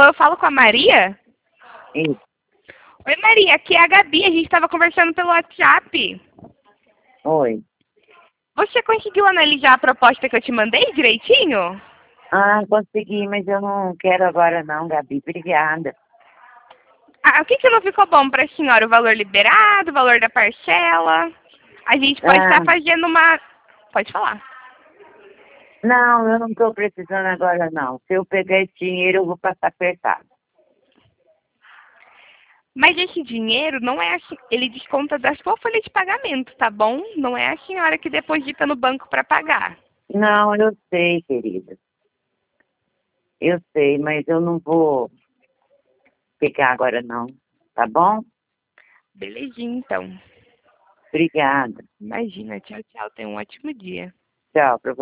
Alô, eu falo com a Maria? Isso. Oi, Maria, aqui é a Gabi, a gente estava conversando pelo WhatsApp. Oi. Você conseguiu analisar a proposta que eu te mandei direitinho? Ah, consegui, mas eu não quero agora não, Gabi. Obrigada. Ah, o que não ficou bom para a senhora? O valor liberado, o valor da parcela? A gente pode estar Ah, fazendo uma... Pode falar. não, eu não estou precisando agora não. Se eu pegar esse dinheiro, eu vou passar apertado. Mas esse dinheiro não é assim, ele desconta da sua folha de pagamento, tá bom? Não é a senhora que deposita no banco para pagar. Não, eu sei, querida. Eu sei, mas eu não vou pegar agora não. Tá bom? Belezinha, então. Obrigada. Imagina, tchau, tchau. Tenha um ótimo dia. Tchau pra